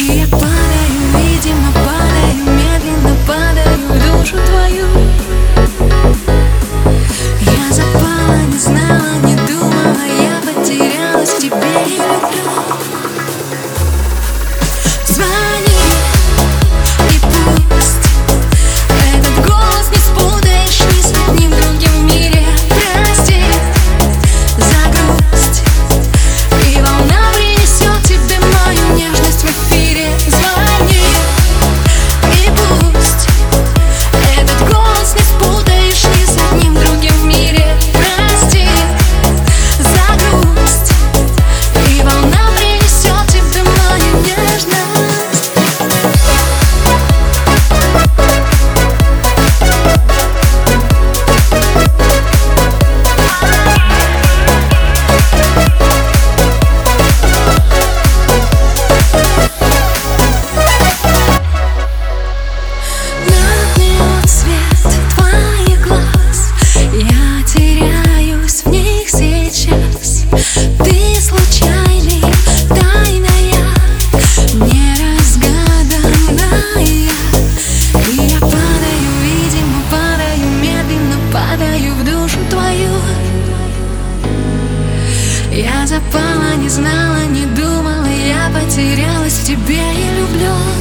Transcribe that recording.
И я падаю, видимо, падаю, медленно падаю в душу твою. Я запала, не знала, не думала, я потерялась в тебе и люблю. Звони, и пусть этот голос не спутаешь ни с одним другим в мире. Прости за грусть, и волна принесет тебе мою нежность в эфире. Звони, и пусть этот голос не спутаешь ни с одним другим в мире. Прости за грусть, и волна принесет тебе мою нежность. Надлет свет твоих глаз, я теряюсь в них сейчас. Ты случайный, тайная, неразгаданная. И я падаю, видимо, падаю, медленно падаю в душу твою. Я запала, не знала, не думала, я потерялась в тебе и люблю.